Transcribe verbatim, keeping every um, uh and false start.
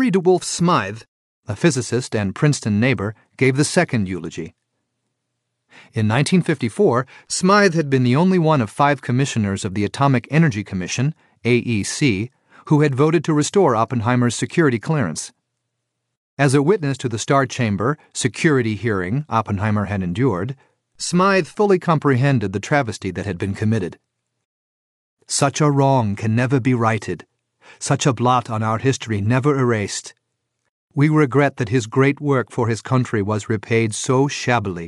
Henry DeWolf Smythe, a physicist and Princeton neighbor, gave the second eulogy. In nineteen fifty-four, Smythe had been the only one of five commissioners of the Atomic Energy Commission, A E C, who had voted to restore Oppenheimer's security clearance. As a witness to the Star Chamber security hearing Oppenheimer had endured, Smythe fully comprehended the travesty that had been committed. Such a wrong can never be righted, such a blot on our history never erased. We regret that his great work for his country was repaid so shabbily.